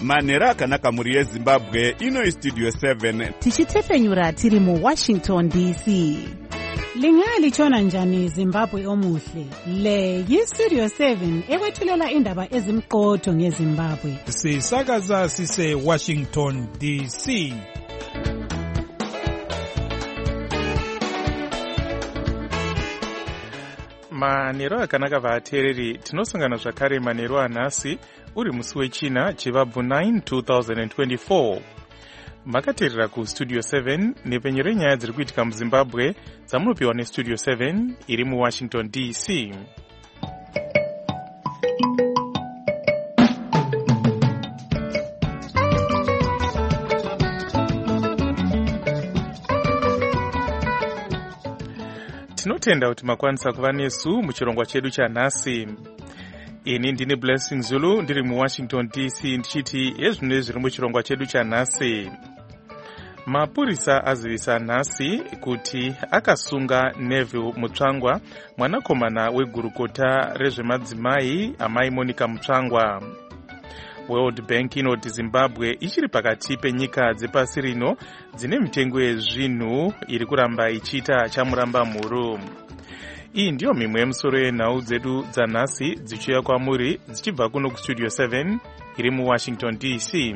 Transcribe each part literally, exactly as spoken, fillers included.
manhero akanaka mhuri yezimbabwe. Ino studio seven tichitefenyura tiri muwashington D C. Lingalitshona njani Zimbabwe omuhle? Le yi-Studio seven ekwethulela indaba ezimqotho ngeZimbabwe. Sisakaza sise Washington D C. Manhero akanaka vateereri, tinosangana zvakare manhero anhasi uri musi wechina chivabvu nine two thousand twenty-four. Makateerera kustudio seven nepfenyuro renyaya dziri kuitika muZimbabwe dzamunopiwa nestudio seven iri muWashington D C. Tinotenda kuti makwanisa kuva nesu muchirongwa chedu chanhasi. Ini ndine Blessing Zulu ndiri muWashington D C ndichiti ezvino zviri muchirongwa chedu chanhasi. Mapurisa azivisa nhasi kuti akasunga Neville Mutsvangwa, mwanakomana wegurukota rezvemadzimai amai Monica Mutsvangwa. World Bank inoti Zimbabwe ichiri pakati penyika dzepasi rino dzine mitengo yezvinhu iri kuramba ichiita chamuramba mhuru. Iyi ndiyo mimwe yemusoro yenhau dzedu dzanhasi dzichiuya kwamuri dzichibva kuno kustudio seven iri muWashington D C.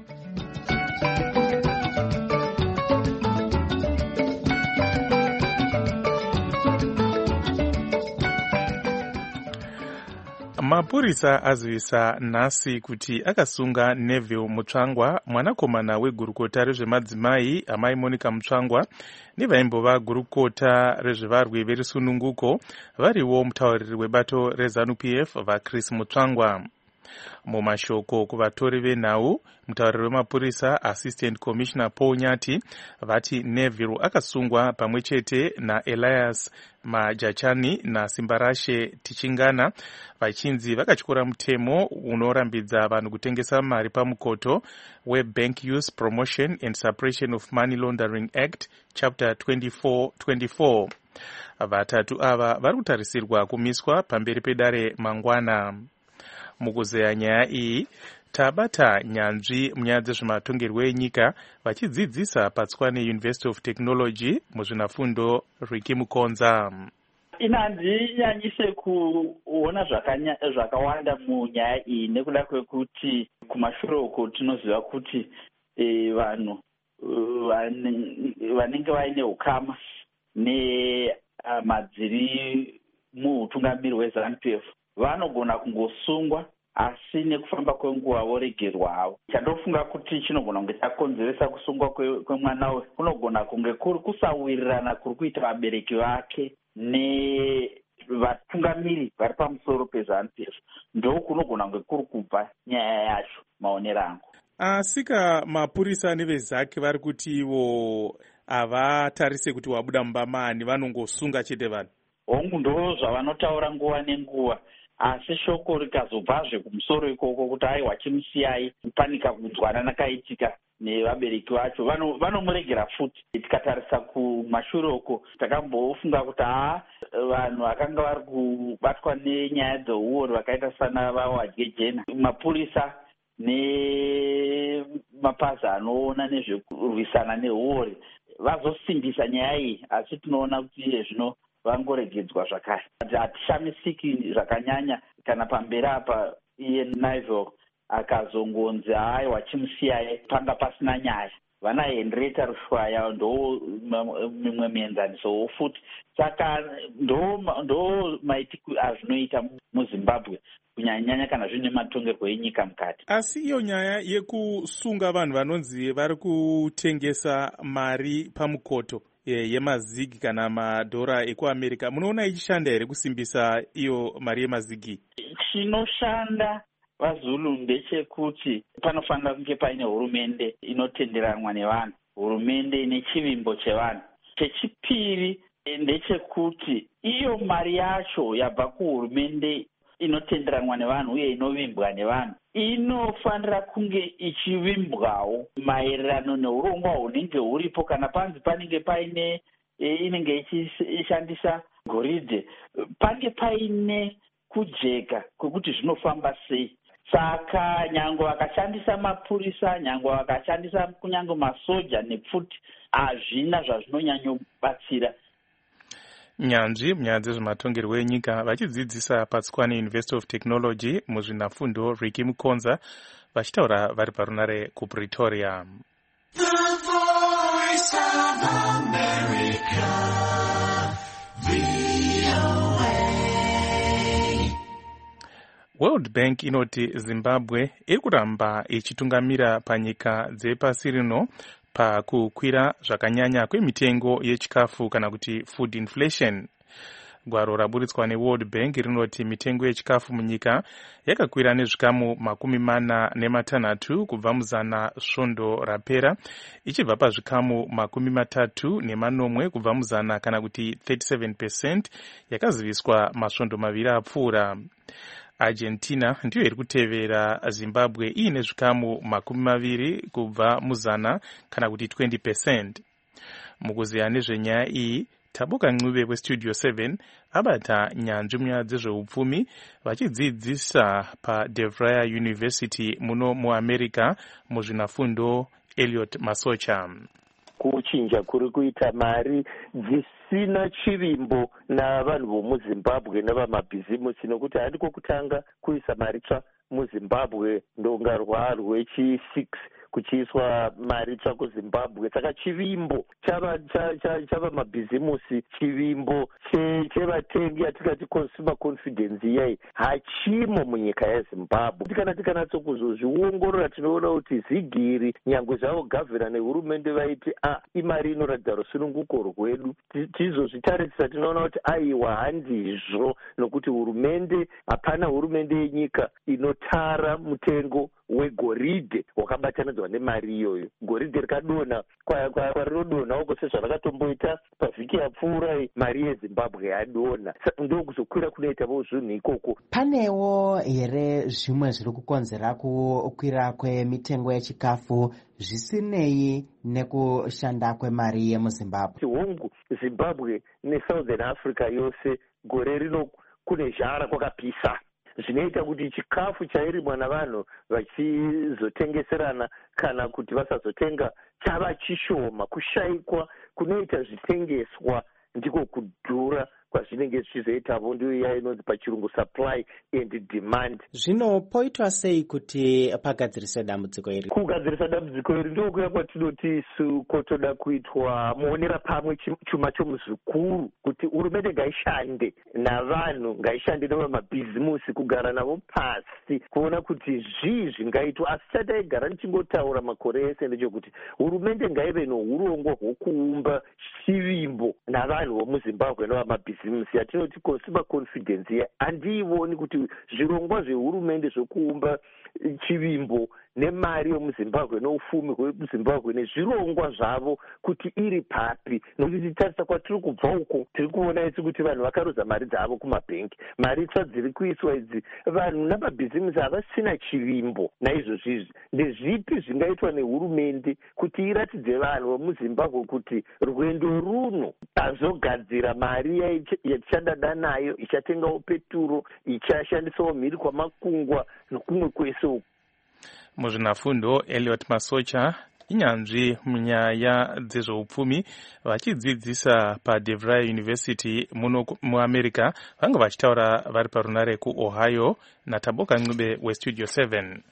Mapurisa azivisa nhasi kuti akasunga Neville Mutsvangwa, mwanakomana wegurukota rezvemadzimai amai Monica Mutsvangwa nevaimbova gurukota rezvevarwi verisununguko variwo mutauriri webato reZANU-P F vaChris Mutsvangwa. Mumashoko kuvatori venhau, mutauriri wemapurisa Assistant Commissioner Paul Nyati vati Neville akasungwa pamwe chete naElias Majachani naSimbarashe Tichingana vachinzi vakatyora mutemo unorambidza vanhu kutengesa mari pamukoto weBank Use Promotion and Suppression of Money Laundering Act Chapter twenty-four twenty-four. Vatatu ava vari kutarisirwa kumiswa pamberi pedare mangwana. Mukuzeya nyaya iyi tabata nyanzvi munyaya dzezvematongerwo enyika vachidzidzisa patswane University of Technology muzvinafundo Ricky Mukonza. Inandinyanyise kuona zvakawanda munyaya iyi nekuda kwekuti kumashure uko tinoziva kuti e, vanhu vanenge vaine ukama nemadziri muutungamiri weZANU-P F vanogona kungosungwa asi nekufamba kwenguva voregerwa havo. Chandofunga kuti chinogona kunge chakonzeresa kusungwa kwemwana uyu kunogona kunge kuri kusawirirana kuri kuita vabereki vake nevatungamiri vari pamusoro peZANU-P F. Ndo kunogona kunge kuri kubva nyaya yacho maonero angu. Asika mapurisa nevezake vari kuti ivo havatarise kuti wabuda mumba mani, vanongosunga chete vanhu. Hongu ndo zvavanotaura nguva nenguva, asi shoko rikazobvazve kumusoro ikoko kuti aiwa chimusiyai kupanika kunzwana nakaitika nevabereki vacho vanomuregera futi. Tikatarisa kumashure uko takambofunga kuti haa vanhu vakanga vari kubatwa nenyaya dzeuori vakaita sana vaWadyejena, mapurisa nemapazi anoona nezvekurwisana neuori vazosimbisa nyaya iyi, asi tinoona kuti iye zvino vangoregedzwa zvakare. Hatishamisiki zvakanyanya kana pamberi apa iye Neville akazongonzi aiwa chimusiyai panga pasina nyaya. Vana Henrietta Rushwaya ndo mimwe mienzaniso futi. Saka ndo ndo maitiko azvinoita muZimbabwe kunyanya kana zvine matongerwo enyika mukati. Asi iyo nyaya yekusunga vanhu vanonzi vari kutengesa mari pamukoto yemazigi kana madhora ekuAmerica, munoona ichishanda here kusimbisa iyo mari yemazigi? Chinoshanda vaZulu ndechekuti panofanira kunge paine hurumende inotenderanwa nevanhu, hurumende ine chivimbo chevanhu. Chechipiri ndechekuti iyo mari yacho yabva kuhurumende inotenderanwa nevanhu uye inovimbwa nevanhu inofanira kunge ichivimbwawo maererano neurongwa hunenge huripo. Kana panzi panenge paine e, inenge ichishandisa goridhe, pange paine kujeka kwekuti zvinofamba sei. saka nyange vakashandisa mapurisa, nyange vakashandisa kunyange masoja nepfuti, hazvina zvazvinonyanyobatsira. Nyanzvi munyaya dzezvematongerwo enyika vachidzidzisa paTswane University of Technology muzvinafundo Ricky Mukonza vachitaura vari parunare kuPretoria. The Voice of America, V O A. World Bank inoti Zimbabwe iri kuramba ichitungamira panyika dzepasi rino pakukwira zvakanyanya kwemitengo yechikafu kana kuti food inflation. Gwaro raburitswa neWorld Bank rinoti mitengo yechikafu munyika yakakwira nezvikamu makumi mana nematanhatu kubva muzana svondo rapera, ichibva pazvikamu makumi matatu nemanomwe kubva muzana kana kuti thirty-seven percent yakaziviswa masvondo maviri apfuura. Argentina ndiyo iri kutevera Zimbabwe iine zvikamu makumi maviri kubva muzana kana kuti twenty percent. Mukuziya nezvenyaya iyi, Taboka Ncube weStudio seven abata nyanzvi munyaya dzezveupfumi vachidzidzisa paDevere University muno muAmerica muzvinafundo Elliot Masocha. Kuchinja kuri kuita mari dzisina chivimbo navanhu vomuZimbabwe navamabhizimusi, nokuti handiko kutanga kuisa mari tsva muZimbabwe ndonga rwarwe chi-six kuchiiswa mari tsva kuZimbabwe. Saka chivimbo chava chava mabhizimusi, chivimbo chevatengi yatingati consumer confidence iyai hachimo munyika yeZimbabwe. Kana tikanatsokuzoZviongorora tinoona kuti zigiri nyange zvavo gavhera nehurumende vaiti a imari inoratidza rusununguko rwedu, tizozvitarisisa tinoona kuti aiwa handizvo, nokuti hurumende hapana hurumende yenyika inotara mutengo wegoridhe wakabatanidzwa nemari iyoyo. Goridhe rikadonha kwarinodonha uko sezvarakatomboita pavhiki yapfuura, mari yeZimbabwe yadonha, ndokuzokwira kunoitavo zvinhu ikoko. Panewo here zvimwe zviri kukonzera kukwira kwemitengo yechikafu zvisinei nekushanda kwemari yemuZimbabwe? Hongu Zimbabwe neSouthern Africa yose gore rino kune zhara kwakapisa, zvinoita kuti chikafu chairimwa navanhu vachizotengeserana kana kuti vasazotenga chava chishoma. Kushayikwa kunoita zvitengeswa ndiko kudhura kwazvinenge zvichizoitavo, ndiyo iya inonzi pachirungu supply and demand. Zvino poitwa sei kuti pagadziriswe dambudziko iri? Kugadzirisa dambudziko iri ndokuya kwatinoti isu kotoda kuitwa muonera pamwe chuma chomuzvikuru, kuti hurumende ngaishande navanhu, ngaishande navamabhizimusi, kugara navo pasi kuona kuti zvii zvingaitwa. Asi chataigara tichingotaura makore ese ndechekuti hurumende ngaive nourongwa hwokuumba chivimbo navanhu vomuZimbabwe navamabhizimusi. Yatinoti consumer confidence ya handiioni kuti zvirongwa zvehurumende zvokuumba chivimbo nemari yomuZimbabwe noufumi hwemuZimbabwe nezvirongwa zvavo kuti iri papi. Nokuti titarisa kwatiri kubva uko tiri kuona isi kuti vanhu vakarodza mari dzavo kumabhengi. Mari tsva dziri kuiswa idzi, vanhu namabhizimusi havasina chivimbo. Naizvozvizvi ndezvipi zvingaitwa nehurumende kuti iratidze vanhu vomuZimbabwe kuti rwendo runo tazogadzira mari yatichadada nayo, ichatengawo peturo, ichashandisawo mhiri kwamakungwa nokumwe kwese uku. Muzvinafundo Elliot Masocha inyanzvi munyaya dzezveupfumi vachidzidzisa paDevere University muno muAmerica vanga vachitaura vari parunare kuOhio. naTaboka Ncube weStudio seven.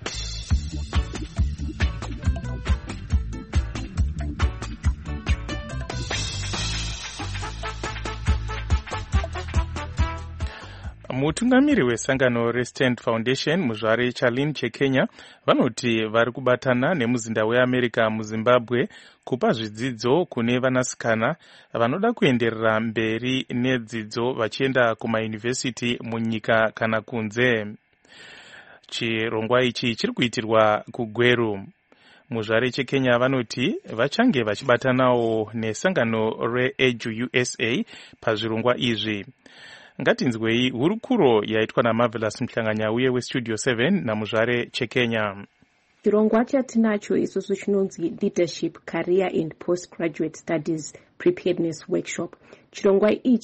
Mutungamiri wesangano reStand Foundation muzvare Charlene cheKenya vanoti vari kubatana nemuzinda weAmerica muZimbabwe kupa zvidzidzo kune vanasikana vanoda kuenderera mberi nedzidzo vachienda kumayunivhesiti munyika kana kunze. Chirongwa ichi chiri kuitirwa kuGweru. Muzvare cheKenya vanoti vachange vachibatanawo nesangano reEdu U S A pazvirongwa izvi. Ngatinzwei hurukuro yaitwa naMarvelous Mhlanganyauye weStudio seven namuzvare cheKenya. Chirongwa chatinacho isusu chinonzi Leadership Career and Postgraduate Studies Preparedness Workshop. Chirongwa ichi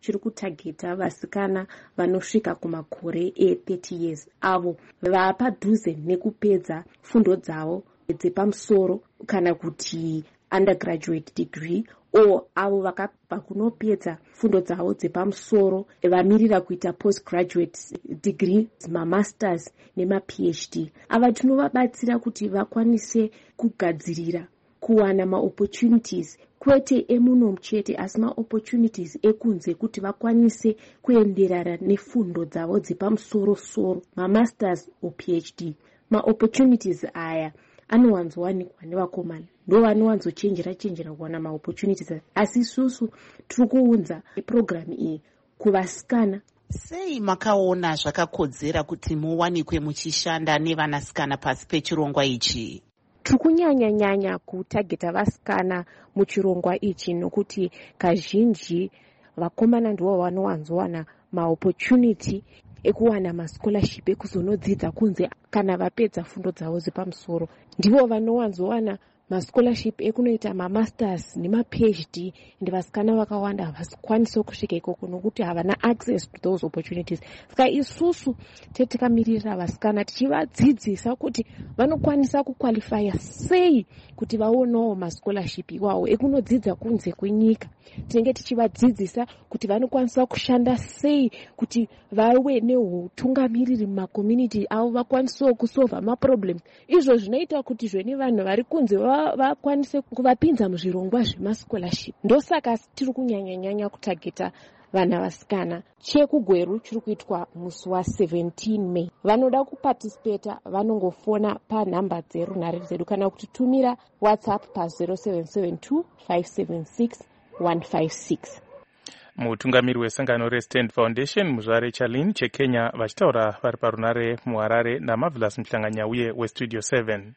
chiri kutageta vasikana vanosvika kumakore e-thirty years avo vapadhuze nekupedza fundo dzavo dzepamusoro kana kuti undergraduate degree o avo vakabva kunopedza fundo dzavo dzepamusoro vamirira kuita postgraduate degree, mamasters nema-phd. Ava tinovabatsira kuti vakwanise kugadzirira kuwana maopportunities kwete emuno chete asi maopportunities ekunze kuti vakwanise kuenderana nefundo dzavo dzepamusoro-soro, mamasters o phd. Maopportunities aya anowanzowanikwa nevakomana, ndo vanowanzochenjera chenjera kuwana maopportunities, asi isusu tiri kuunza program iyi kuvasikana. Sei makaona zvakakodzera kuti muwanikwe muchishanda nevanasikana pasi pechirongwa ichi? Tiri kunyanya-nyanya kutageta vasikana muchirongwa ichi nokuti kazhinji vakomana ndivo vanowanzowana maopportunity ekuwana mascholarship ekuzonodzidza kunze kana vapedza fundo dzavo dzepamusoro. Ndivo vanowanzowana mascholarship ekunoita mamasters nema-phd, ende vasikana vakawanda havakwanisi kusvika ikoko nokuti havana access to those opportunities. Saka isusu tetikamirira vasikana tichivadzidzisa kuti vanokwanisa kuqualifya sei kuti vaonawo mascholarship iwawo ekunodzidza kunze kwenyika. Tinenge tichivadzidzisa kuti vanokwanisa kushanda sei kuti vave neutungamiriri mumakommunity avo, vakwanisewo kusolva maproblems. Izvo zvinoita kuti zveni vanhu vari kunze vakwanise kuvapinza muzvirongwa zvemascholarship. Ndosaka tiri kunyanya-nyanya kutageta vana vasikana. Chekugweru chiri kuitwa musi wa-seventeen May. Vanoda kuparticipata vanongofona panhamba dzerunhare dzedu kana kutitumira WhatsApp pa zero seven seven two five seven six one five six. Mutungamiri wesangano reStand Foundation Muzvare Charlene cheKenya vachitaura vari parunare muHarare naMarvelous Mhlanganya uye weStudio seven.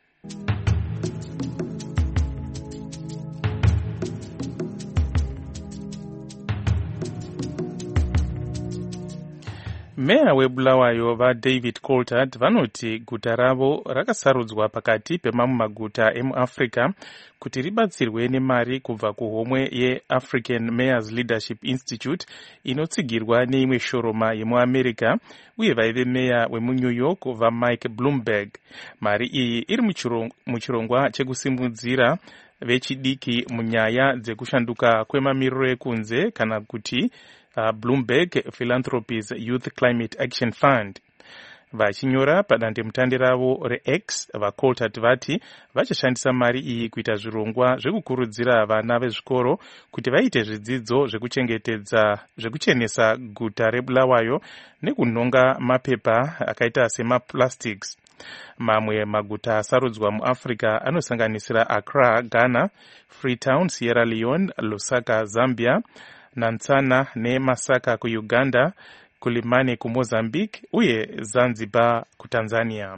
Meya weBulawayo vaDavid Coulthard vanoti guta ravo rakasarudzwa pakati pemamwe maguta emuAfrica kuti ribatsirwe nemari kubva kuhomwe yeAfrican Mayors Leadership Institute inotsigirwa neimwe shoroma yemuAmerica uye vaive meya wemuNew York vaMike Bloomberg. Mari iyi iri muchirongwa chekusimudzira vechidiki munyaya dzekushanduka kwemamiriro ekunze kana kuti Uh, Bloomberg Philanthropies Youth Climate Action Fund. Vachinyora padandemutande ravo reX, vaCoulthard vati vachashandisa mari iyi kuita zvirongwa zvekukurudzira vana vezvikoro kuti vaite zvidzidzo zvekuchengetedza zvekuchenesa guta reBulawayo nekunonga mapepa akaita semaplastics. Mamwe maguta asarudzwa muAfrica anosanganisira Accra, Ghana, Freetown, Sierra Leone, Lusaka, Zambia, Nansana neMasaka kuUganda, Kulimane kuMozambique uye Zanzibar kuTanzania.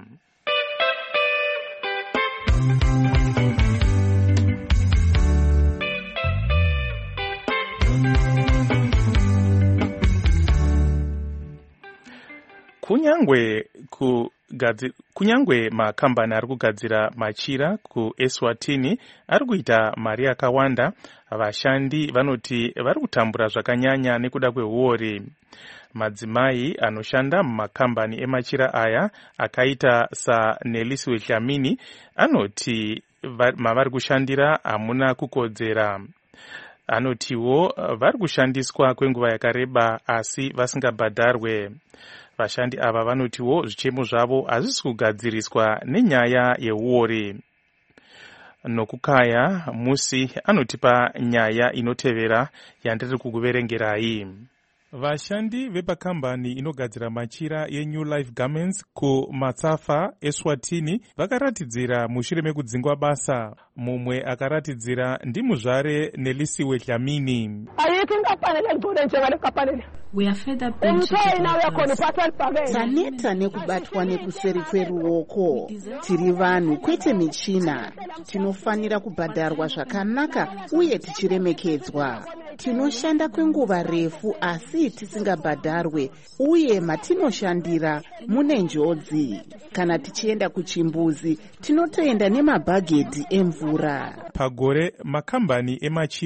Kunyangwe ku Gadzi, kunyangwe makambani ari kugadzira machira kuEswatini ari kuita mari yakawanda, vashandi vanoti vari kutambura zvakanyanya nekuda kwehuori. Madzimai anoshanda mumakambani emachira aya akaita saNelisiwe Dlamini anoti mavari kushandira hamuna kukodzera. Anotiwo vari kushandiswa kwenguva yakareba asi vasingabhadharwe. Vashandi ava vanotiwo zvichemo zvavo hazvisi kugadziriswa nenyaya yehuori. Nokukaya musi anotipa nyaya inotevera yandiri kukuverengerai. Vashandi vepakambani inogadzira machira yeNew Life Garments kuMatsafa eSwatini vakaratidzira mushure mekudzingwa basa. Mumwe akaratidzira ndimuzvare Nelisiwe Dlamini. Taneta nekubatwa nekuseri kweruoko. Tiri vanhu kwete michina. Tinofanira kubhadharwa zvakanaka uye tichiremekedzwa. Tinoshanda kwenguva refu asi tisingabhadharwe uye matinoshandira mune njodzi. Kana tichienda kuchimbuzi tinotoenda nemabhagedhi emvura. Pagore makambani emachira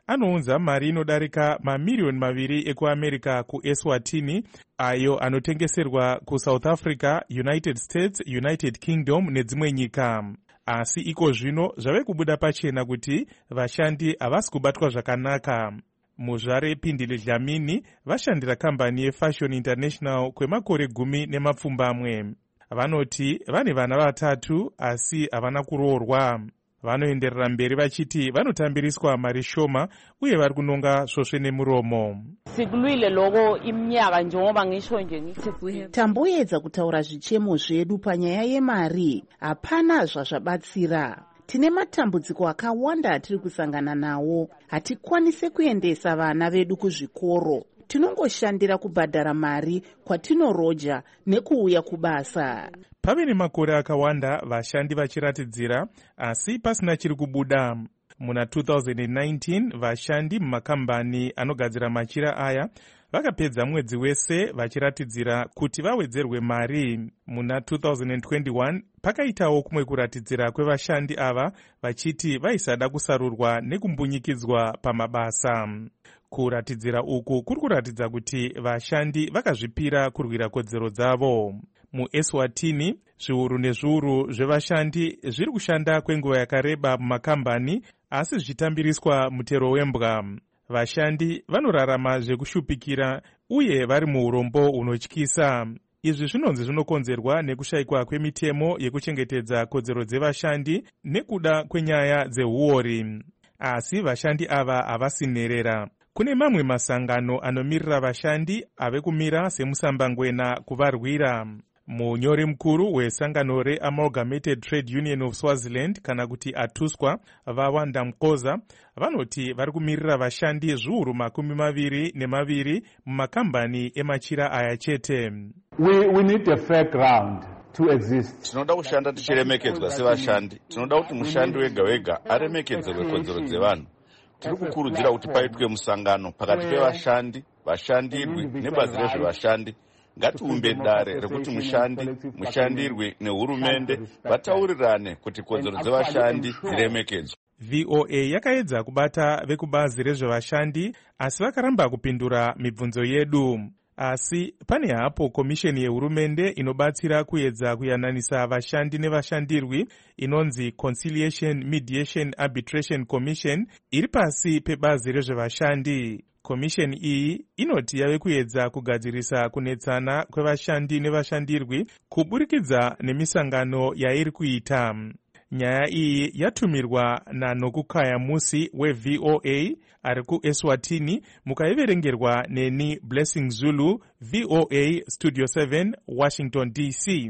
anounza mari inodarika mamiriyoni maviri ekuamerica kuEswatini, ayo anotengeserwa kuSouth Africa, United States, United Kingdom nedzimwe nyika. Asi iko zvino zvave kubuda pachena kuti vashandi havasi kubatwa zvakanaka. Muzvare Pindile Dlamini vashandira kambani yeFashion International kwemakore gumi nemapfumbamwe. Vanoti vane vana vatatu asi havana kuroorwa. Vanoenderera mberi vachiti vanotambiriswa mari shoma uye vari kunonga svosve nemuromo. Sikulwile loko iminyaka njengoba ngisho nje tamboedza kutaura zvichemo zvedu panyaya yemari, hapana zvazvabatsira. Tine matambudziko akawanda atiri kusangana nawo. Hatikwanise kuendesa vana vedu kuzvikoro. Tinongoshandira kubhadhara mari kwatinoroja nekuuya kubasa. Pave nemakore akawanda vashandi vachiratidzira asi pasina chiri kubuda. Muna two thousand nineteen vashandi mumakambani anogadzira machira aya vakapedza mwedzi wese vachiratidzira kuti vawedzerwe mari. Muna two thousand twenty-one pakaitawo kumwe kuratidzira kwevashandi ava vachiti vaisada kusarurwa nekumbunyikidzwa pamabasa. Kuratidzira uku kuri kuratidza kuti vashandi vakazvipira kurwira kodzero dzavo. MuEswatini zviuru nezviuru zvevashandi zviri kushanda kwenguva yakareba mumakambani asi zvichitambiriswa mutero wembwa. Vashandi vanorarama zvekushupikira uye vari muurombo hunotyisa. Izvi zvinonzi zvinokonzerwa nekushayikwa kwemitemo yekuchengetedza kodzero dzevashandi nekuda kwenyaya dzeuori. Asi vashandi ava havasinerera. Kune mamwe masangano anomirira vashandi ave kumira semusambangwena kuvarwira. Munyori mukuru wesangano reAmalgamated Trade Union of Swaziland kana kuti atuswa Vawanda Mkoza vanoti vari kumirira vashandi zviuru makumi maviri nemaviri mumakambani emachira aya chete. We, we need a fair ground to exist. Tinoda kushanda tichiremekedzwa sevashandi. Tinoda kuti mushandi wega wega aremekedzerwe kodzero dzevanhu. Tiri kukurudzira kuti paitwe musangano pakati pevashandi, vashandirwi nebazi rezvevashandi. Ngatiumbe dare rekuti mushandi, mushandirwi nehurumende vataurirane kuti kodzero dzevashandi dziremekedzwe. V O A yakaedza kubata vekubazi rezvevashandi asi vakaramba kupindura mibvunzo yedu. Asi pane hapo komisheni yehurumende inobatsira kuedza kuyananisa vashandi nevashandirwi inonzi Conciliation Mediation Arbitration Commission iri pasi pebazi rezvevashandi. Komisheni iyi inoti yave kuedza kugadzirisa kunetsana kwevashandi nevashandirwi kuburikidza nemisangano yairi kuita. Nyaya iyi yatumirwa naNokukaya Musi weV O A ari kuEswatini, mukaiverengerwa neni Blessing Zulu, V O A Studio seven, Washington D C.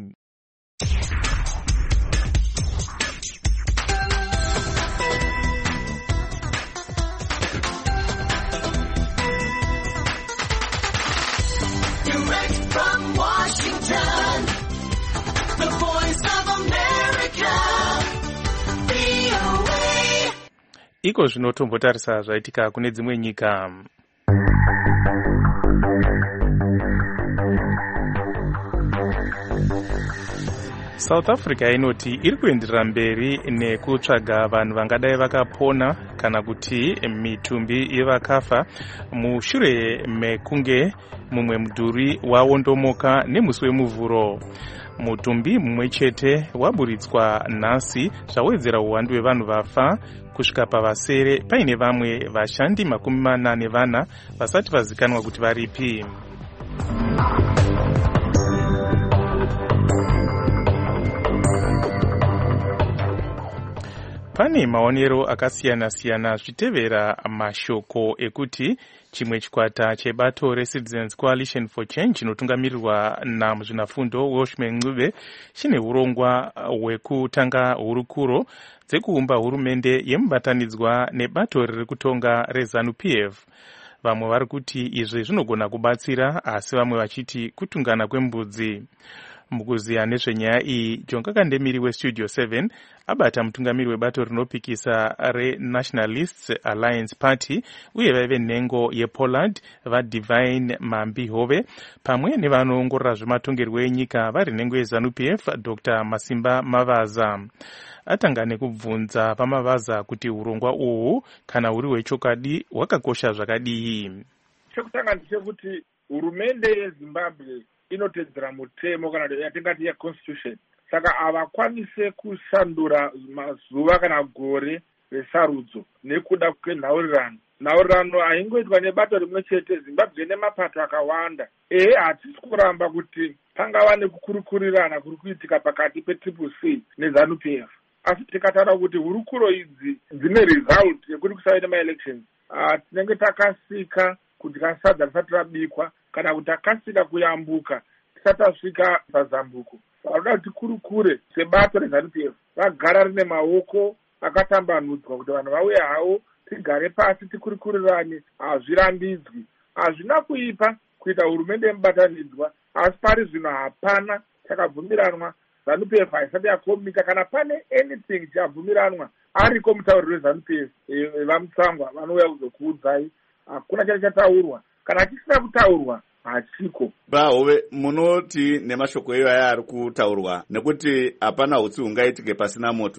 Iko zvinotombotarisa zvaitika kune dzimwe nyika. South Africa inoti iri kuenderera mberi nekutsvaga vanhu vangadai vakapona kana kuti mitumbi yevakafa mushure mekunge mumwe mudhuri wawondomoka nemusi wemuvhuro. Mutumbi mumwe chete waburitswa nhasi zvawedzera uwandu hwevanhu vafa kusvika pavasere paine vamwe vashandi makumi mana nevana vasati vazikanwa kuti varipi. Pane maonero akasiyana-siyana zvichitevera mashoko ekuti chimwe chikwata chebato reCitizens Coalition for Change chinotungamirirwa namuzvinafundo Welshman Ncube chine urongwa hwekutanga hurukuro dzekuumba hurumende yemubatanidzwa nebato riri kutonga reZANU-P F. Vamwe vari kuti izvi zvinogona kubatsira asi vamwe vachiti kutungana kwembudzi. mukuziya nezvenyaya iyi jonga kandemiri westudio seven abata mutungamiri webato rinopikisa renationalists alliance party uye vaive nhengo yepoland vadivine mambi hove pamwe nevanoongorora zvematongerwo enyika vari nhengo yeZANU-P F Dr Masimba Mavaza. Atanga nekubvunza paMavaza kuti urongwa uhu kana uri hwechokwadi hwakakosha zvakadii. Chekutanga ndechekuti hurumende yeZimbabwe inotedzera mutemo kana yatingati yeconstitution, saka havakwanise kushandura mazuva kana gore resarudzo nekuda kwenhaurirano. Nhaurirano haingoitwa nebato rimwe chete. Zimbabwe ine mapato akawanda. Ehe, hatisi kuramba kuti pangava nekukurukurirana kuri kuitika pakati petriple C neZANU-P F. Asi tikataura kuti hurukuro idzi dzine result yekuti kusava nemaelections, tinenge takasika kuti kasadza risati rabikwa kana kuti takasika kuyambuka tisati tasvika pazambuko. Vanoda kuti kurukure sebato reZANU-P F vagara rine maoko akatambanudzwa kuti vanhu vauye havo tigare pasi tikurikurirane. Hazvirambidzwi, hazvina kuipa kuita hurumende yemubatanidzwa, asi pari zvino hapana chakabvumiranwa. ZANU-P F haisati yakomika kana pane anything chabvumiranwa ariko mutauriro weZANU-P F vamutsangwa vanouya kuzokuudzai. Hakuna chari chataurwa, kana chisina kutaurwa hachiko. Bahove, munoti nemashoko ivaya ari kutaurwa nekuti hapana hutsi hungaitike pasina moto.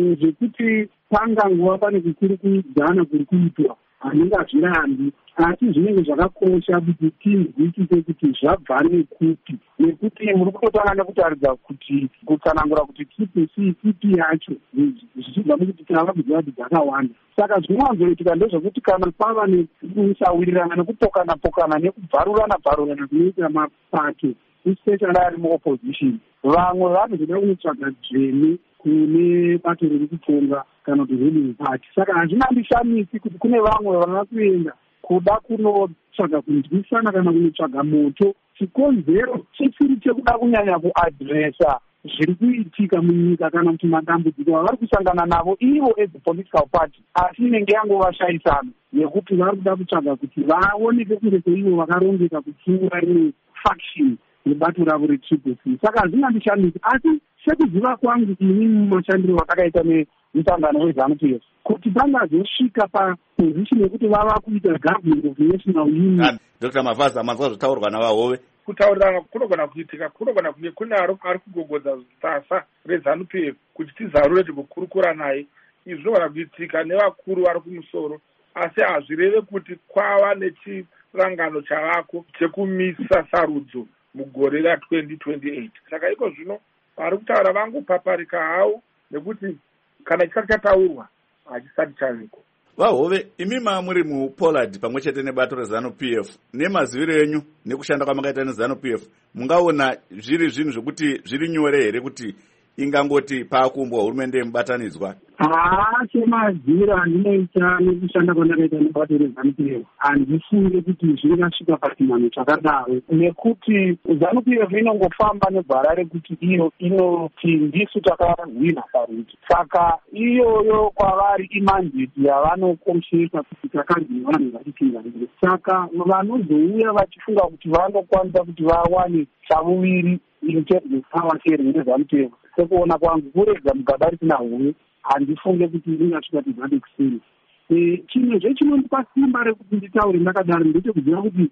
Zvekuti panga nguva pane kukurikudzana kuri kuitwa hanenge hazvirambi, asi zvinenge zvakakosha kuti tinzwisise kuti zvabva nekuti, nekuti muri kutotanga nekutaridza kuti kutsanangura kuti triple C ipi yacho zvichibva mukuti tinavakuziva kuti dzakawanda. Saka zvinowanzoitika ndezvekuti kana pava nekusawirirana nekupokana-pokana nekubvarurana bvarurana kunoita mapato especially ari muopposition, vamwe vanozoda kunotsvaga dzvene kune bato riri kutonga kana kuti ruling party. Saka hazvinandishamisi kuti kune vamwe vava kuenda kuda kunotsvaga kunzwisana kana kunotsvaga moto. Chikonzero chechiri chekuda kunyanya kuadresa zviri kuitika munyika kana kuti matambudziko avari kusangana navo ivo as a political party, asi inenge yangovashayisana nekuti vari kuda kutsvaga kuti vaoneke kunge seivo vakarongeka kupfuura rimwe faction nebato ravo retriple C. Saka hazvinandishamisi, asi sekuziva kwangu ini mumashandiro vakakaita nemusangano weZANU-P F kuti pangazosvika papozishini yekuti vava kuita government of national union. Dr Mavaza, manzwa zvotaurwa navahove. Kutaurirana kunogona kuitika, kunogona kunge kune ari kugogodza sasa reZANU-P F kuti tizarure tikukurukura naye. Izvi zvinogona kuitika nevakuru vari kumusoro, asi hazvireve kuti kwava nechirangano chavako chekumisa sarudzo mugore ratwenty twenty-eight. Saka iko zvino vari kutaura vangopaparika havo nekuti kana chisati chataurwa hachisati chaviko. Vahove, imi mamuri muPoland pamwe chete nebato reZANU-P F, nemaziviro enyu nekushanda kwamakaita neZANU-P F, mungaona zviri zvinhu zvokuti zviri nyore here kuti ingangoti paakuumbwa hurumende yemubatanidzwa? Haa, semaziviro andinoita nekushanda kwandakaita nebato reZANU-P F handifunge kuti zvingasvika pachimhano chakadaro, nekuti ZANU-P F inongofamba negwara rekuti iyo inoti ndisu takahwina parudzi. Saka iyoyo kwavari imandate yavanokoshesa kuti takanzi vanhu vachipingarire. Saka vanozouya vachifunga kuti vanokwanisa kuti vawane chavuviri in terms of power sharing neZANU-P F, sekuona kwangu kurega mugaba risina huwe, handifunge kuti ingasvika tizade kusini. Chimwe zvechinondipa simba rekuti nditaure ndakadaro ndechekuziva kuti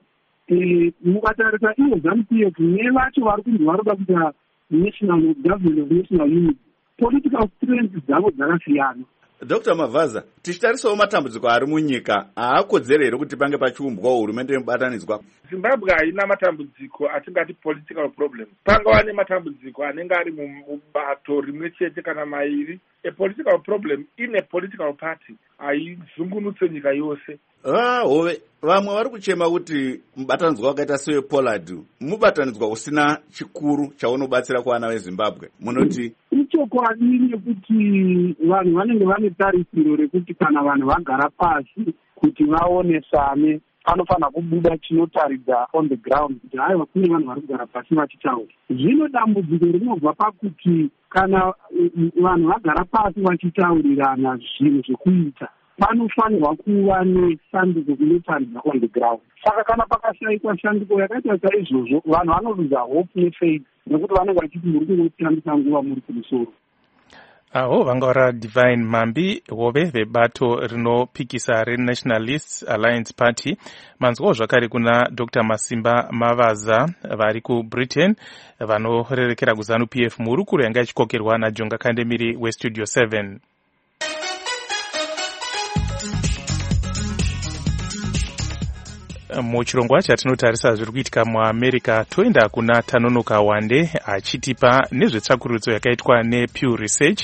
mukatarisa iyo ZANU-P F nevacho vari kunzi vari kuda kuita national government of national unity, political strength dzavo dzakasiyana. Dr Mavaza, tichitarisawo matambudziko ari munyika, haakodzere here kuti pange pachiumbwawo hurumende yemubatanidzwa? Zimbabwe haina matambudziko atingati political problem. Pangava nematambudziko anenge ari mubato rimwe chete kana mairi. A political problem in a political party haizungunutse nyika yose. Vahove, vamwe vari kuchema kuti mubatanidzwa wakaita sewePoland mubatanidzwa usina chikuru chaunobatsira kuvana veZimbabwe. Munoti ichokwadi nekuti vanhu vanenge vane tarisiro rekuti kana vanhu vagara pasi kuti vaonesane panofanira kubuda chinotaridza on the ground kuti haiwa kune vanhu vari kugara pasi vachitaura. Zvino dambudziko rinobva pakuti kana vanhu vagara pasi vachitaurirana zvinhu zvekuita panofanirwa kuva neshanduko kunotaridza on the ground. Saka kana pakashayikwa shanduko yakaita saizvozvo vanhu vanoludza hope nefaith nekuti vanenge vachiti muri kungotambisa nguva muri kumusoro. aho vanga vari Divine Mambi, hove vebato rinopikisa reNationalists Alliance Party. Manzwawo zvakare kuna Doctor Masimba Mavaza vari kuBritain vanorerekera kuZANU P F muhurukuro yanga ichikokerwa naJonga Kandemiri weStudio seven. Muchirongwa chatinotarisa zviri kuitika muAmerica, toenda kuna Tanonoka Wande achitipa nezvetsvakurudzo yakaitwa nePew Research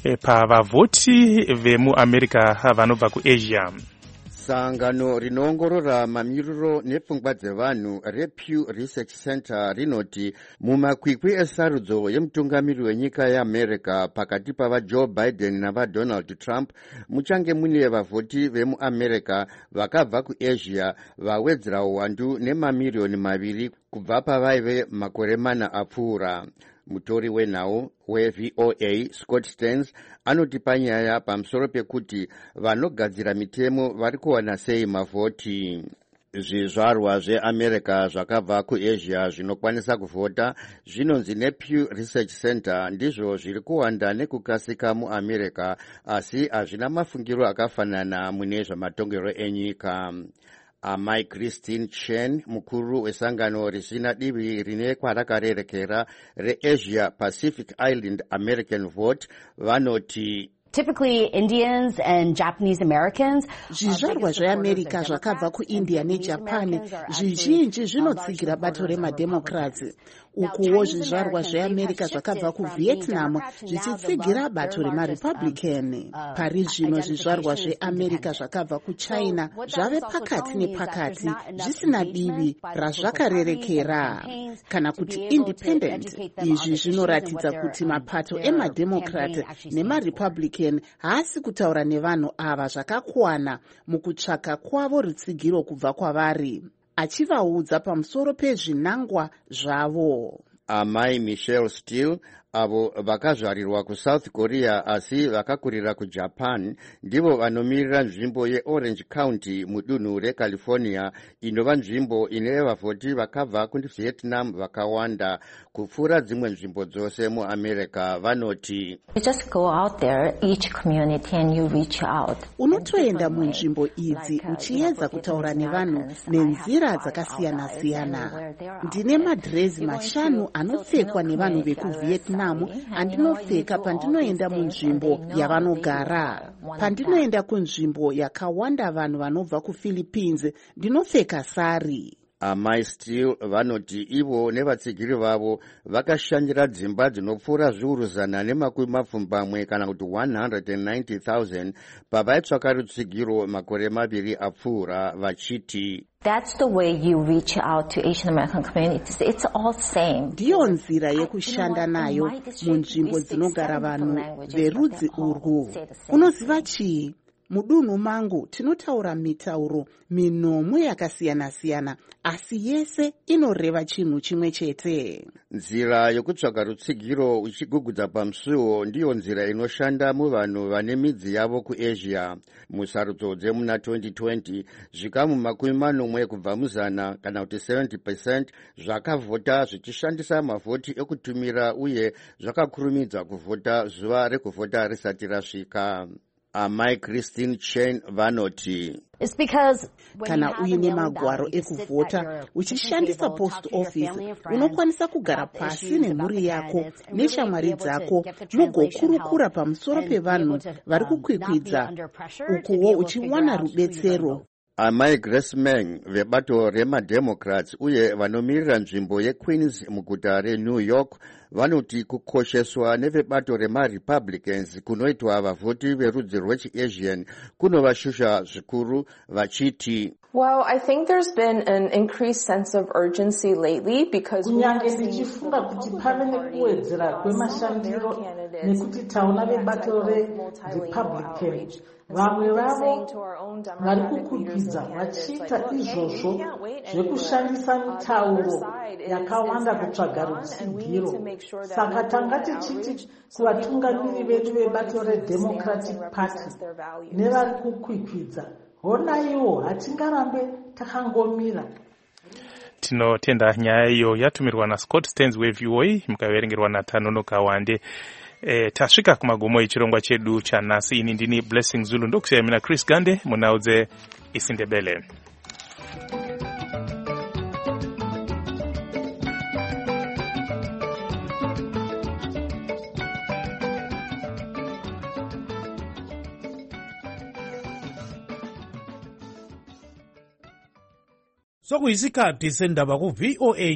pavavhoti vemuAmerica vanobva kuAsia. Sangano rinoongorora mamiriro nepfungwa dzevanhu rePew Research Center rinoti mumakwikwi esarudzo yemutungamiri wenyika yeAmerica pakati pavaJoe Biden navaDonald Trump muchange mune vavhoti vemuAmerica vakabva kuAsia vawedzera uwandu nemamiriyoni maviri kubva pavaive makore mana apfuura. Mutori wenhau weV O A Scott Stearns anoti panyaya pamusoro pekuti vanogadzira mitemo vari kuwana sei mavhoti. Zvizvarwa zveAmerica zvakabva kuAsia zvinokwanisa kuvhota zvinonzi nePew Research Center ndizvo zviri kuwanda nekukasika muAmerica, asi hazvina mafungiro akafanana mune zvamatongero enyika. Amai Christine Chen, mukuru wesangano risina divi rine kwarakarerekera reAsia Pacific Island American Vote, vanoti Typically, Indians and Japanese Americans. Zvizvarwa zveAmerica zvakabva kuIndia neJapan zvizhinji zvinotsigira bato remademocrats. Ukuwo zvizvarwa zveAmerica zvakabva kuVietnam zvichitsigira bato remaRepublican. Pari zvino zvizvarwa zveAmerica zvakabva kuChina zvave pakati nepakati zvisina divi razvakarerekera kana kuti independent. Izvi zvinoratidza kuti mapato emademocrat nemaRepublican haasi kutaura nevanhu ava zvakakwana mukutsvaka kwavo rutsigiro kubva kwavari, achivaudza pamusoro pezvinangwa zvavo. Amai Michelle Steele, avo vakazvarirwa kuSouth Korea asi vakakurira kuJapan, ndivo vanomirira nzvimbo yeOrange County mudunhu reCalifornia, inova nzvimbo ine vavhoti vakabva kuVietnam vakawanda kupfuura dzimwe nzvimbo dzose muAmerica. Vanoti You just go out there, each community, and you reach out. Unotoenda munzvimbo idzi uchiedza kutaura nevanhu nenzira dzakasiyana-siyana. Ndine madrezi mashanu anopfekwa nevanhu vekuVietnam andinopfeka pandinoenda munzvimbo yavanogara. Pandinoenda kunzvimbo yakawanda vanhu vanobva kuPhilippines ndinopfeka sari. Amai Steele vanoti ivo nevatsigiri vavo vakashandira dzimba dzinopfuura zviuru zana nemakumi mapfumbamwe kana kuti one hundred ninety thousand pavaitsvaka rutsigiro makore maviri apfuura vachiti That's the way you reach out to Asian American communities. It's all same. Ndiyo nzira yekushanda nayo munzvimbo dzinogara vanhu verudzi urwu. Unoziva chii? Mudunhu mangu tinotaura mitauro minomwe yakasiyana-siyana, asi yese inoreva chinhu chimwe chete. Nzira yokutsvaga rutsigiro uchigugudza pamusuwo ndiyo nzira inoshanda muvanhu vane midzi yavo kuAsia. Musarudzo dzemuna twenty twenty, zvikamu makumi manomwe kubva muzana kana kuti seventy percent zvakavhota zvichishandisa mavhoti ekutumira uye zvakakurumidza kuvhota zuva rekuvhota risati rasvika. Amai Christine Chen vanoti kana uine magwaro ekuvhota uchishandisa post office unokwanisa kugara pasi nemhuri yako neshamwari dzako mugokurukura pamusoro pevanhu vari kukwikwidza ukuwo uchiwana rubetsero. Amai Grace Meng vebato remademocrats uye vanomirira nzvimbo yeQueens muguta reNew York vanoti kukosheswa nevebato remaRepublicans kunoitwa vavhoti verudzi rwechiAsian kunovashusha zvikuru vachiti Well, I think there's been an increased sense of urgency lately because kunyange ndichifunga kuti pave nekuwedzera kwemashandiro nekuti tauna vebato reRepublican vamwe vavo vari kukwikwiza vachiita izvozvo zvekushandisa mitauro yakawanda kutsvaga rutsigiro. Saka tanga tichiti kuvatungamiri vedu vebato reDemocratic Party nevari kukwikwidza, honaiwo hatingarambe takangomira. tinotenda nyaya iyo yatumirwa nascott stens wevioi mukaverengerwa natanono kawande. E, tasvika kumagumo echirongwa chedu chanhasi. Ini ndini Blessing Zulu ndokusiyamina Chris Gande munaudze isindebele. Sokuyisikhathi sendaba ku V O A